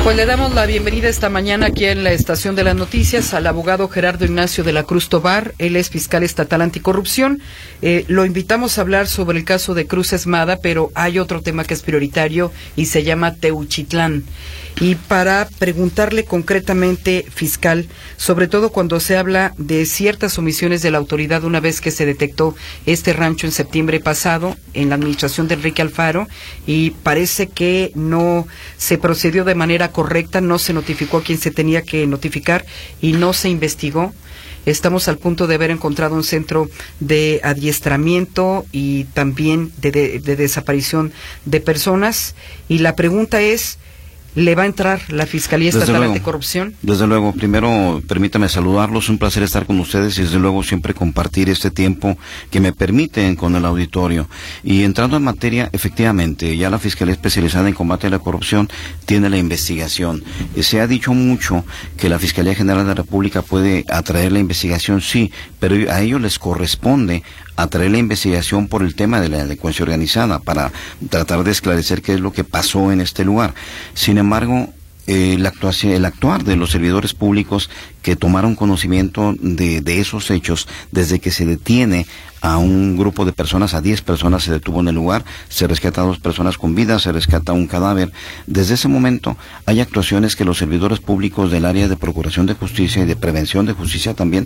Pues le damos la bienvenida esta mañana aquí en la Estación de las Noticias al abogado Gerardo Ignacio de la Cruz Tobar. Él es fiscal estatal anticorrupción. Lo invitamos a hablar sobre el caso de Cruz Esmada, pero hay otro tema que es prioritario y se llama Teuchitlán. Y para preguntarle concretamente, fiscal, sobre todo cuando se habla de ciertas omisiones de la autoridad una vez que se detectó este rancho en septiembre pasado en la administración de Enrique Alfaro, y parece que no se procedió de manera correcta, no se notificó a quien se tenía que notificar y no se investigó. Estamos al punto de haber encontrado un centro de adiestramiento y también de desaparición de personas, y la pregunta es, ¿le va a entrar la Fiscalía Estatal Anticorrupción? Desde luego, primero permítame saludarlos, un placer estar con ustedes y desde luego siempre compartir este tiempo que me permiten con el auditorio. Y entrando en materia, efectivamente, ya la Fiscalía Especializada en Combate a la Corrupción tiene la investigación. Se ha dicho mucho que la Fiscalía General de la República puede atraer la investigación, sí, pero a ellos les corresponde atraer la investigación por el tema de la delincuencia organizada para tratar de esclarecer qué es lo que pasó en este lugar. Sin embargo, el actuar de los servidores públicos que tomaron conocimiento de esos hechos desde que se detiene a un grupo de personas, a 10 personas se detuvo en el lugar, se rescata a 2 personas con vida, se rescata un cadáver. Desde ese momento hay actuaciones que los servidores públicos del área de Procuración de Justicia y de Prevención de Justicia también,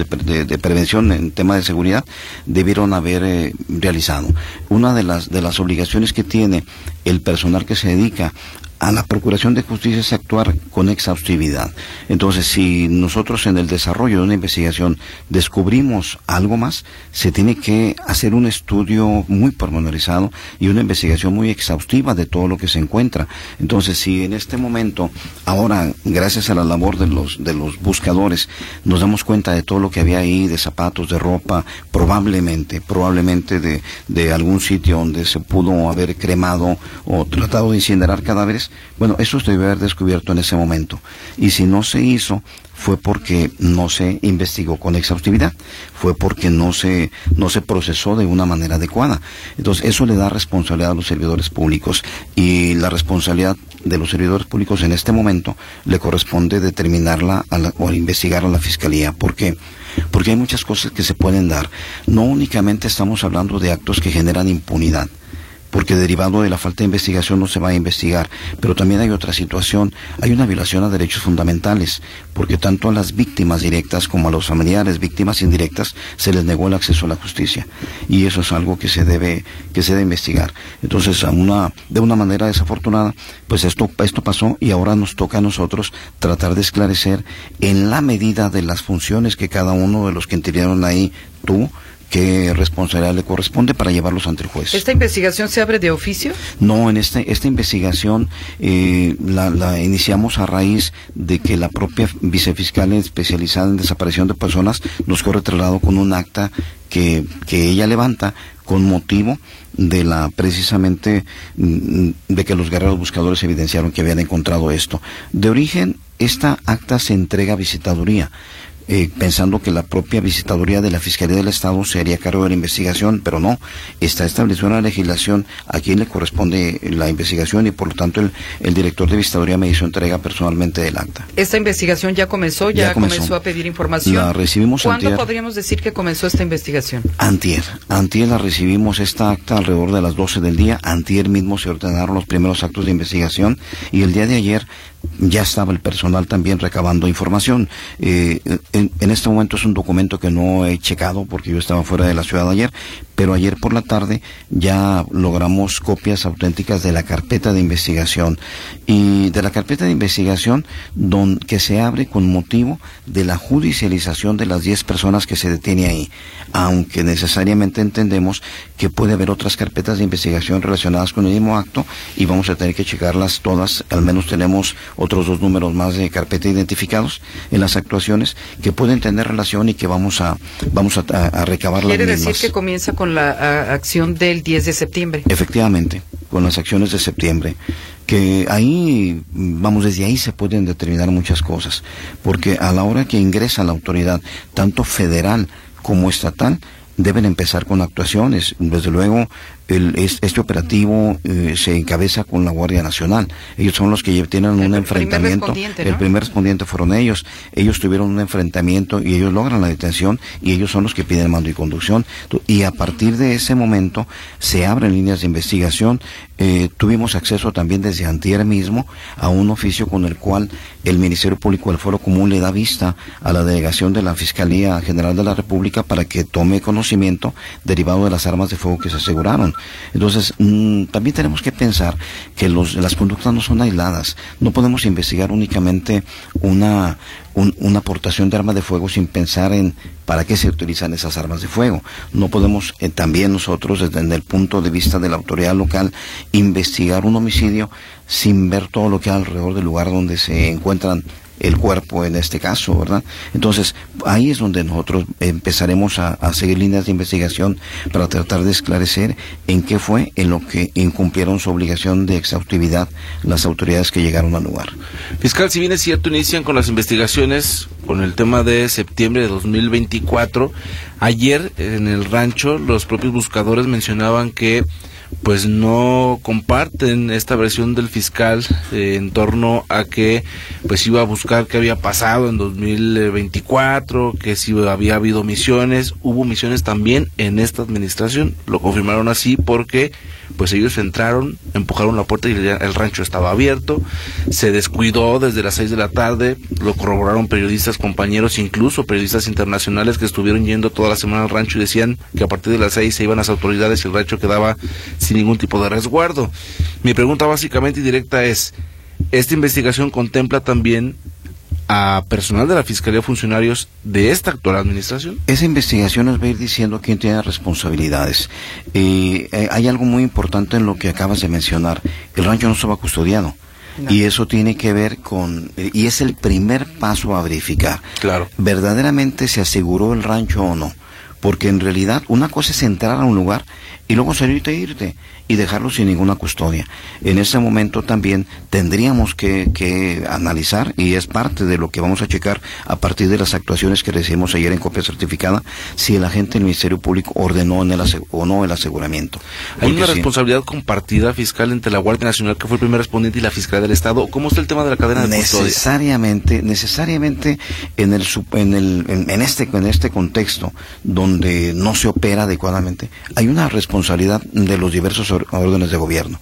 de prevención en tema de seguridad, debieron haber realizado. Una de las obligaciones que tiene el personal que se dedica a la Procuración de Justicia es actuar con exhaustividad. Entonces, si nosotros en el desarrollo de una investigación descubrimos algo más, se tiene que hacer un estudio muy pormenorizado y una investigación muy exhaustiva de todo lo que se encuentra. Entonces, si en este momento, ahora, gracias a la labor de los buscadores, nos damos cuenta de todo lo que había ahí, de zapatos, de ropa, probablemente de algún sitio donde se pudo haber cremado o tratado de incinerar cadáveres, bueno, eso se debe haber descubierto en ese momento. Y si no se hizo, fue porque no se investigó con exhaustividad, fue porque no se procesó de una manera adecuada. Entonces, eso le da responsabilidad a los servidores públicos, y la responsabilidad de los servidores públicos en este momento le corresponde determinarla o investigar a la Fiscalía. ¿Por qué? Porque hay muchas cosas que se pueden dar. No únicamente estamos hablando de actos que generan impunidad, porque derivado de la falta de investigación no se va a investigar, pero también hay otra situación, hay una violación a derechos fundamentales, porque tanto a las víctimas directas como a los familiares, víctimas indirectas, se les negó el acceso a la justicia, y eso es algo que se debe investigar. Entonces, de una manera desafortunada, pues esto pasó, y ahora nos toca a nosotros tratar de esclarecer en la medida de las funciones que cada uno de los que intervinieron ahí tuvo, qué responsabilidad le corresponde para llevarlos ante el juez. ¿Esta investigación se abre de oficio? No, esta investigación la iniciamos a raíz de que la propia vicefiscal especializada en desaparición de personas nos corre traslado con un acta que ella levanta con motivo de precisamente de que los guerreros buscadores evidenciaron que habían encontrado esto. De origen, esta acta se entrega a visitaduría, pensando que la propia visitaduría de la Fiscalía del Estado se haría cargo de la investigación, pero no, está establecida una legislación a quien le corresponde la investigación, y por lo tanto el director de visitaduría me hizo entrega personalmente del acta. ¿Esta investigación ya comenzó? ¿Ya comenzó a pedir información? La recibimos ¿Cuándo podríamos decir que comenzó esta investigación? Antier la recibimos, esta acta alrededor de las 12 del día, antier mismo se ordenaron los primeros actos de investigación, y el día de ayer ya estaba el personal también recabando información. En este momento es un documento que no he checado porque yo estaba fuera de la ciudad ayer, pero ayer por la tarde ya logramos copias auténticas de la carpeta de investigación, y de la carpeta de investigación que se abre con motivo de la judicialización de las 10 personas que se detiene ahí, aunque necesariamente entendemos que puede haber otras carpetas de investigación relacionadas con el mismo acto, y vamos a tener que checarlas todas. Al menos tenemos otros 2 números más de carpeta identificados en las actuaciones que pueden tener relación y que vamos a recabar las mismas. ¿Quiere decir que comienza con la acción del 10 de septiembre? Efectivamente, con las acciones de septiembre, que ahí, desde ahí se pueden determinar muchas cosas, porque a la hora que ingresa la autoridad, tanto federal como estatal, deben empezar con actuaciones. Desde luego, este operativo se encabeza con la Guardia Nacional. Ellos son los que tienen un enfrentamiento. El primer respondiente fueron ellos. Ellos tuvieron un enfrentamiento y ellos logran la detención y ellos son los que piden mando y conducción. Y a partir de ese momento se abren líneas de investigación. Tuvimos acceso también desde antier mismo a un oficio con el cual el Ministerio Público del Foro Común le da vista a la delegación de la Fiscalía General de la República para que tome conocimiento derivado de las armas de fuego que se aseguraron. Entonces, también tenemos que pensar que las conductas no son aisladas. No podemos investigar únicamente una aportación de arma de fuego sin pensar en para qué se utilizan esas armas de fuego. No podemos también nosotros, desde el punto de vista de la autoridad local, investigar un homicidio sin ver todo lo que hay alrededor del lugar donde se encuentran el cuerpo en este caso, ¿verdad? Entonces, ahí es donde nosotros empezaremos a seguir líneas de investigación para tratar de esclarecer en qué fue en lo que incumplieron su obligación de exhaustividad las autoridades que llegaron al lugar. Fiscal, si bien es cierto, inician con las investigaciones con el tema de septiembre de 2024, ayer en el rancho los propios buscadores mencionaban que pues no comparten esta versión del fiscal en torno a que pues iba a buscar qué había pasado en 2024, que si había habido omisiones. Hubo omisiones también en esta administración, lo confirmaron así porque pues ellos entraron, empujaron la puerta y el rancho estaba abierto, se descuidó desde las 6 de la tarde, lo corroboraron periodistas, compañeros, incluso periodistas internacionales que estuvieron yendo toda la semana al rancho y decían que a partir de las 6 se iban las autoridades y el rancho quedaba sin ningún tipo de resguardo. Mi pregunta básicamente y directa es, ¿esta investigación contempla también a personal de la Fiscalía, funcionarios de esta actual administración? Esa investigación nos va a ir diciendo quién tiene responsabilidades. Hay algo muy importante en lo que acabas de mencionar. El rancho no estaba custodiado. No. Y eso tiene que ver y es el primer paso a verificar. Claro. ¿Verdaderamente se aseguró el rancho o no? Porque en realidad una cosa es entrar a un lugar y luego salirte e irte y dejarlo sin ninguna custodia. En ese momento también tendríamos que analizar, y es parte de lo que vamos a checar a partir de las actuaciones que recibimos ayer en copia certificada, si el agente del Ministerio Público ordenó o no el aseguramiento. ¿Hay una responsabilidad compartida, fiscal, entre la Guardia Nacional, que fue el primer respondiente, y la Fiscalía del Estado? ¿Cómo está el tema de la cadena de custodia? Necesariamente en este contexto donde no se opera adecuadamente, hay una responsabilidad de los diversos órdenes de gobierno.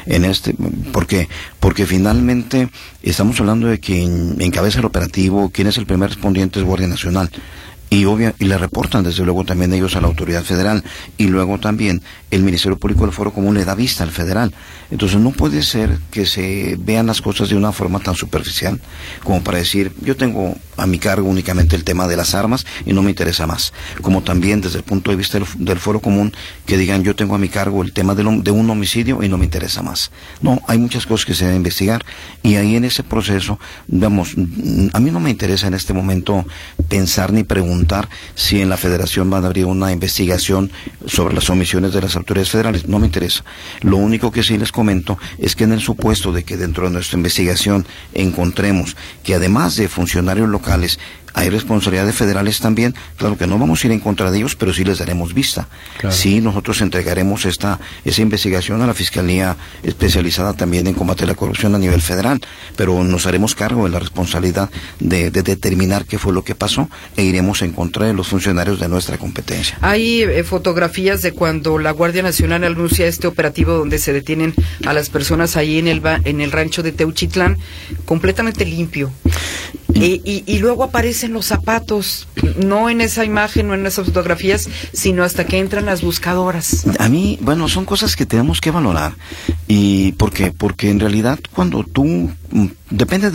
Porque finalmente estamos hablando de quien encabeza el operativo, quien es el primer respondiente es Guardia Nacional. Y le reportan desde luego también ellos a la autoridad federal, y luego también el Ministerio Público del Foro Común le da vista al federal. Entonces no puede ser que se vean las cosas de una forma tan superficial como para decir, yo tengo a mi cargo únicamente el tema de las armas y no me interesa más. Como también desde el punto de vista del Foro Común, que digan, yo tengo a mi cargo el tema de un homicidio y no me interesa más. No, hay muchas cosas que se deben investigar, y ahí en ese proceso, a mí no me interesa en este momento pensar ni preguntar si en la Federación van a abrir una investigación sobre las omisiones de las autoridades federales. No me interesa. Lo único que sí les comento es que en el supuesto de que dentro de nuestra investigación encontremos que además de funcionarios locales hay responsabilidades federales también, claro que no vamos a ir en contra de ellos, pero sí les daremos vista. Claro. Sí, nosotros entregaremos esa investigación a la Fiscalía especializada también en combate a la corrupción a nivel federal, pero nos haremos cargo de la responsabilidad de determinar qué fue lo que pasó e iremos en contra de los funcionarios de nuestra competencia. Hay fotografías de cuando la Guardia Nacional anuncia este operativo donde se detienen a las personas ahí en el rancho de Teuchitlán, completamente limpio. Y luego aparecen los zapatos, no en esa imagen, no en esas fotografías, sino hasta que entran las buscadoras. A mí, bueno, son cosas que tenemos que valorar. ¿Y por qué? Porque en realidad cuando tú, depende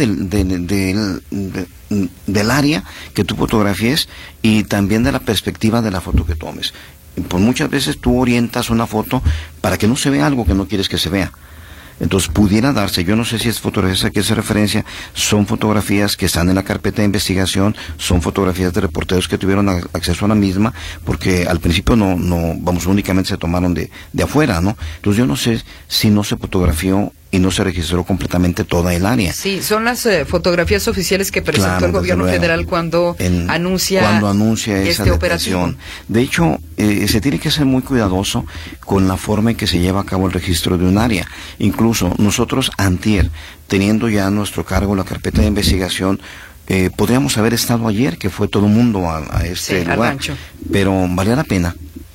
del área que tú fotografíes y también de la perspectiva de la foto que tomes. Por muchas veces tú orientas una foto para que no se vea algo que no quieres que se vea. Entonces pudiera darse, yo no sé si es fotografías a que hace referencia, son fotografías que están en la carpeta de investigación, son fotografías de reporteros que tuvieron acceso a la misma, porque al principio únicamente se tomaron de afuera, ¿no? Entonces yo no sé si no se fotografió y no se registró completamente toda el área. Sí, son las fotografías oficiales que presentó Claro, el gobierno desde luego, federal cuando anuncia esa este detección. operativo. De hecho, se tiene que ser muy cuidadoso con la forma en que se lleva a cabo el registro de un área. Incluso nosotros, antier, teniendo ya a nuestro cargo la carpeta de investigación, podríamos haber estado ayer, que fue todo el mundo a este lugar, rancho. Pero vale la pena,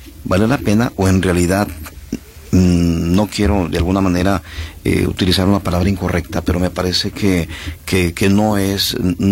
o en realidad no quiero de alguna manera utilizar una palabra incorrecta, pero me parece que no es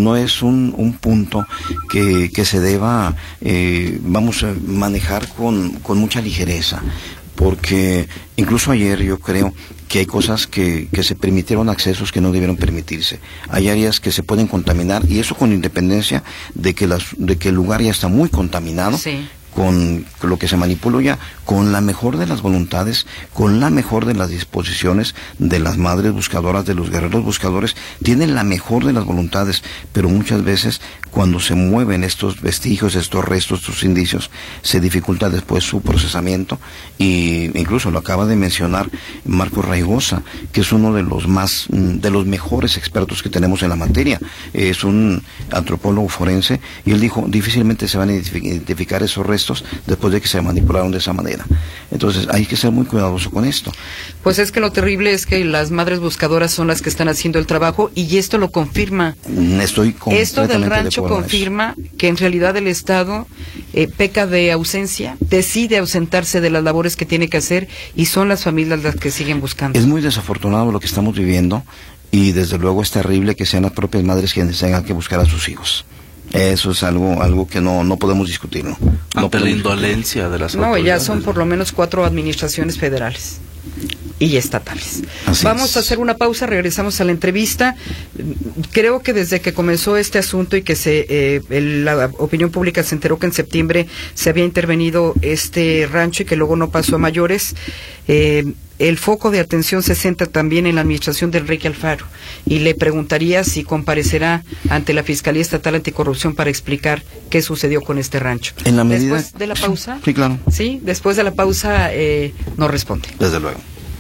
un punto que se deba vamos a manejar con mucha ligereza, porque incluso ayer yo creo que hay cosas que se permitieron accesos que no debieron permitirse. Hay áreas que se pueden contaminar, y eso con independencia de que el lugar ya está muy contaminado. Sí. Con lo que se manipuló ya, con la mejor de las voluntades, con la mejor de las disposiciones de las madres buscadoras, de los guerreros buscadores, tienen la mejor de las voluntades, pero muchas veces cuando se mueven estos vestigios, estos restos, estos indicios, se dificulta después su procesamiento, y incluso lo acaba de mencionar Marcos Raigosa, que es uno de los mejores expertos que tenemos en la materia. Es un antropólogo forense, y él dijo, difícilmente se van a identificar esos restos después de que se manipularon de esa manera. Entonces hay que ser muy cuidadoso con esto. Pues es que lo terrible es que las madres buscadoras son las que están haciendo el trabajo, y esto lo confirma. Estoy completamente Esto del rancho de acuerdo confirma que en realidad el Estado peca de ausencia, decide ausentarse de las labores que tiene que hacer, y son las familias las que siguen buscando. Es muy desafortunado lo que estamos viviendo, y desde luego es terrible que sean las propias madres quienes tengan que buscar a sus hijos. Eso es algo que no podemos discutirlo. Ante la indolencia de las autoridades. No, ya son por lo menos 4 administraciones federales y estatales. Vamos a hacer una pausa, regresamos a la entrevista. Creo que desde que comenzó este asunto y que la opinión pública se enteró que en septiembre se había intervenido este rancho y que luego no pasó a mayores, el foco de atención se centra también en la administración de Enrique Alfaro, y le preguntaría si comparecerá ante la Fiscalía Estatal Anticorrupción para explicar qué sucedió con este rancho. En la medida... Después de la pausa. Sí, claro. Sí, después de la pausa nos responde. Desde luego.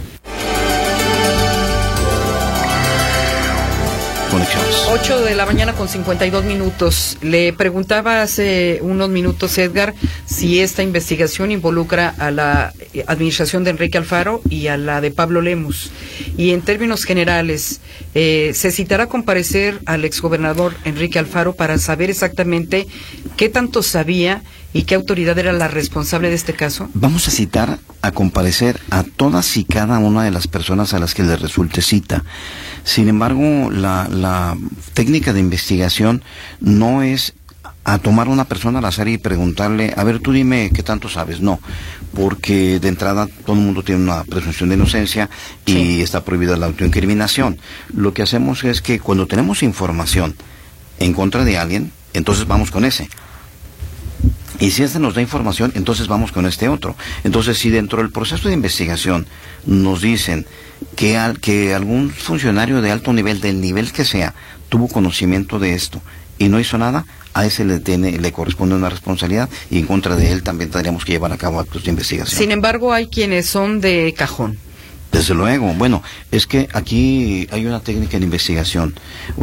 Conexiones. 8 de la mañana con 52 minutos. Le preguntaba hace unos minutos, Edgar, si esta investigación involucra a la administración de Enrique Alfaro y a la de Pablo Lemus. Y en términos generales, ¿se citará a comparecer al exgobernador Enrique Alfaro para saber exactamente qué tanto sabía y qué autoridad era la responsable de este caso? Vamos a citar a comparecer a todas y cada una de las personas a las que les resulte cita. Sin embargo, la técnica de investigación no es a tomar a una persona al azar y preguntarle, a ver, tú dime qué tanto sabes. No, porque de entrada todo el mundo tiene una presunción de inocencia y está prohibida la autoincriminación. Lo que hacemos es que cuando tenemos información en contra de alguien, entonces vamos con ese. Y si este nos da información, entonces vamos con este otro. Entonces, si dentro del proceso de investigación nos dicen que algún funcionario de alto nivel, del nivel que sea, tuvo conocimiento de esto y no hizo nada, a ese le corresponde una responsabilidad, y en contra de él también tendríamos que llevar a cabo actos de investigación. Sin embargo, hay quienes son de cajón. Desde luego. Bueno, es que aquí hay una técnica de investigación,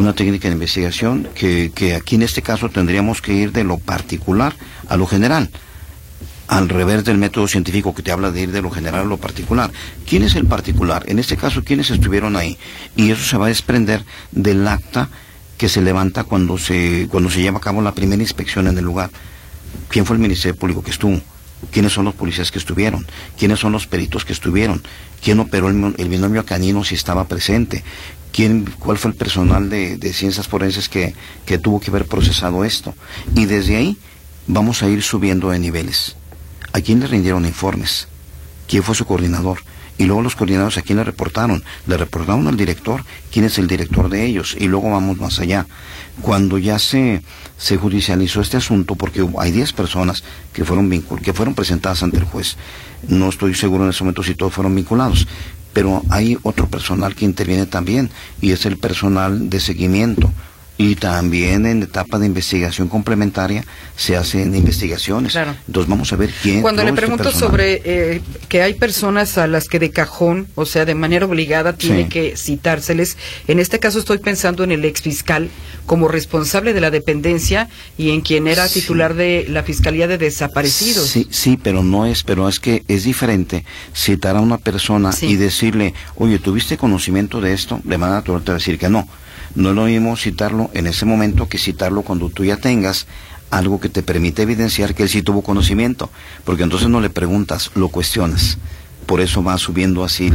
que aquí en este caso tendríamos que ir de lo particular a lo general, al revés del método científico que te habla de ir de lo general a lo particular. ¿Quién es el particular? En este caso, ¿quiénes estuvieron ahí? Y eso se va a desprender del acta que se levanta cuando se lleva a cabo la primera inspección en el lugar. ¿Quién fue el Ministerio Público que estuvo? ¿Quiénes son los policías que estuvieron? ¿Quiénes son los peritos que estuvieron? ¿Quién operó el binomio canino si estaba presente? ¿Cuál fue el personal de ciencias forenses que tuvo que haber procesado esto? Y desde ahí vamos a ir subiendo de niveles. ¿A quién le rindieron informes? ¿Quién fue su coordinador? Y luego los coordinadores, ¿a quién le reportaron? Le reportaron al director. ¿Quién es el director de ellos? Y luego vamos más allá. Cuando ya se judicializó este asunto, porque hay 10 personas que fueron presentadas ante el juez. No estoy seguro en ese momento si todos fueron vinculados, pero hay otro personal que interviene también, y es el personal de seguimiento. Y también en etapa de investigación complementaria se hacen investigaciones. Claro. Entonces vamos a ver quién... Cuando le pregunto sobre que hay personas a las que de cajón, o sea, de manera obligada, tiene que citárseles, en este caso estoy pensando en el exfiscal como responsable de la dependencia y en quien era titular de la Fiscalía de Desaparecidos. Sí, pero es que es diferente citar a una persona y decirle, oye, ¿tuviste conocimiento de esto? De manera natural te va a decir que no. No es lo mismo citarlo en ese momento que citarlo cuando tú ya tengas algo que te permite evidenciar que él sí tuvo conocimiento, porque entonces no le preguntas, lo cuestionas. Por eso va subiendo así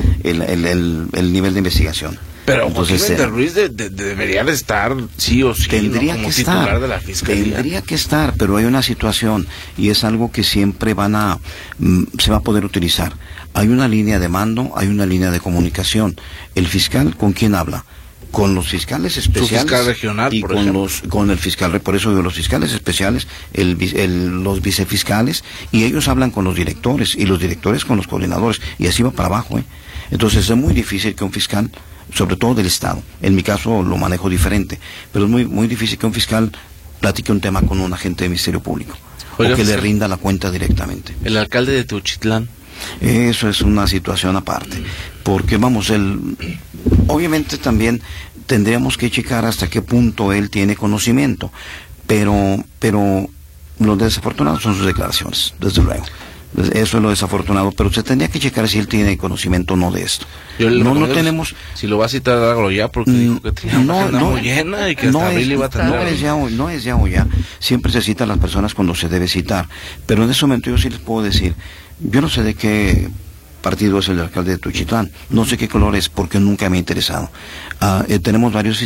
el nivel de investigación. Pero Joaquín Méndez Ruiz debería de estar sí o sí tendría como que titular estar, de la Fiscalía. Tendría que estar, pero hay una situación y es algo que siempre se va a poder utilizar. Hay una línea de mando, hay una línea de comunicación. El fiscal, ¿con quién habla? Con los fiscales especiales. Su fiscal regional, y por con el fiscal, por eso digo, los fiscales especiales, los vicefiscales, y ellos hablan con los directores, y los directores con los coordinadores, y así va para abajo, Entonces es muy difícil que un fiscal, sobre todo del Estado, en mi caso lo manejo diferente, pero es muy, muy difícil que un fiscal platique un tema con un agente de Ministerio Público, o que le rinda la cuenta directamente. El alcalde de Teuchitlán. Eso es una situación aparte, porque obviamente también tendríamos que checar hasta qué punto él tiene conocimiento, pero lo desafortunado son sus declaraciones, desde luego. Eso es lo desafortunado, pero se tendría que checar si él tiene conocimiento o no de esto. No tenemos... Si lo va a citar, hágalo ya, porque dijo que tenía una agenda muy llena y que hasta abril iba a tener... No es ya o ya. Siempre se cita a las personas cuando se debe citar. Pero en ese momento yo sí les puedo decir, yo no sé de qué partido es el alcalde de Teuchitlán, no sé qué color es, porque nunca me ha interesado. Tenemos varios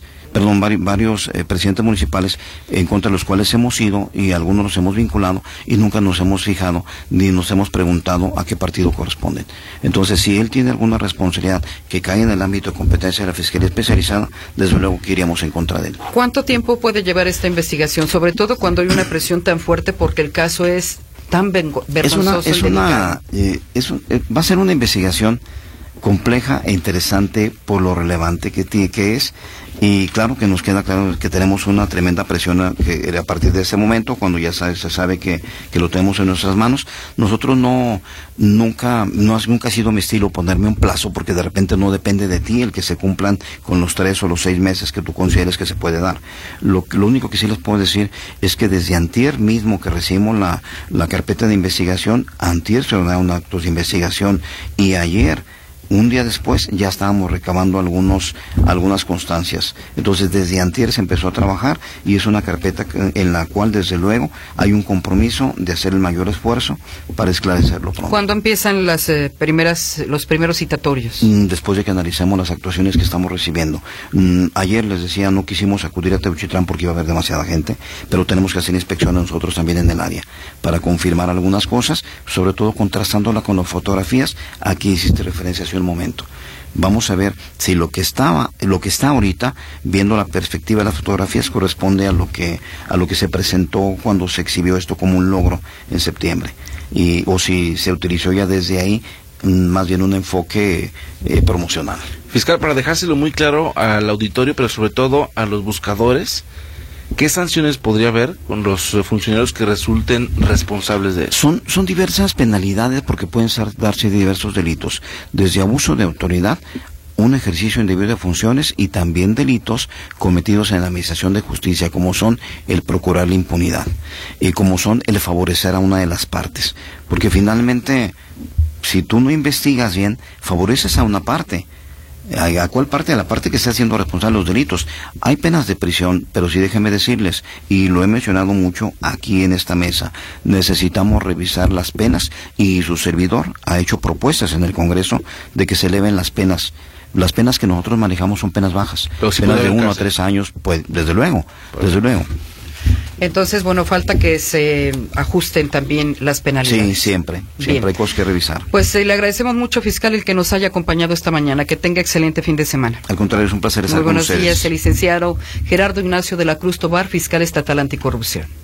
varios presidentes municipales en contra de los cuales hemos ido y algunos nos hemos vinculado y nunca nos hemos fijado ni nos hemos preguntado a qué partido corresponden. Entonces, si él tiene alguna responsabilidad que cae en el ámbito de competencia de la Fiscalía Especializada, desde luego que iríamos en contra de él. ¿Cuánto tiempo puede llevar esta investigación? Sobre todo cuando hay una presión tan fuerte porque el caso es tan vergonzoso. Va a ser una investigación compleja e interesante por lo relevante que es, y claro que nos queda claro que tenemos una tremenda presión a partir de ese momento, cuando ya se sabe que lo tenemos en nuestras manos. Nosotros nunca ha sido mi estilo ponerme un plazo, porque de repente no depende de ti el que se cumplan con los 3 o los 6 meses que tú consideres que se puede dar. Lo único que sí les puedo decir es que desde antier mismo que recibimos la carpeta de investigación, antier se ordenaron actos de investigación, y ayer, un día después, ya estábamos recabando algunas constancias. Entonces, desde antier se empezó a trabajar, y es una carpeta en la cual, desde luego, hay un compromiso de hacer el mayor esfuerzo para esclarecerlo pronto. ¿Cuándo empiezan los primeros citatorios? Después de que analicemos las actuaciones que estamos recibiendo. Ayer les decía, no quisimos acudir a Teuchitlán porque iba a haber demasiada gente, pero tenemos que hacer inspecciones nosotros también en el área para confirmar algunas cosas, sobre todo contrastándola con las fotografías. Aquí hiciste referencia hace un momento. Vamos a ver si lo que está ahorita, viendo la perspectiva de las fotografías, corresponde a lo que se presentó cuando se exhibió esto como un logro en septiembre, o si se utilizó ya desde ahí más bien un enfoque promocional. Fiscal, para dejárselo muy claro al auditorio, pero sobre todo a los buscadores, ¿qué sanciones podría haber con los funcionarios que resulten responsables de eso? Son diversas penalidades, porque pueden darse diversos delitos, desde abuso de autoridad, un ejercicio indebido de funciones, y también delitos cometidos en la administración de justicia, como son el procurar la impunidad y como son el favorecer a una de las partes, porque finalmente, si tú no investigas bien, favoreces a una parte. ¿A cuál parte? A la parte que está siendo responsable de los delitos. Hay penas de prisión, pero sí déjenme decirles, y lo he mencionado mucho aquí en esta mesa, necesitamos revisar las penas, y su servidor ha hecho propuestas en el Congreso de que se eleven las penas. Las penas que nosotros manejamos son penas bajas, si penas de 1 a 3 años, pues desde luego. Entonces, bueno, falta que se ajusten también las penalidades. Sí, siempre hay cosas que revisar. Pues le agradecemos mucho, fiscal, el que nos haya acompañado esta mañana. Que tenga excelente fin de semana. Al contrario, es un placer estar con ustedes. Muy buenos días, el licenciado Gerardo Ignacio de la Cruz Tobar, fiscal estatal anticorrupción.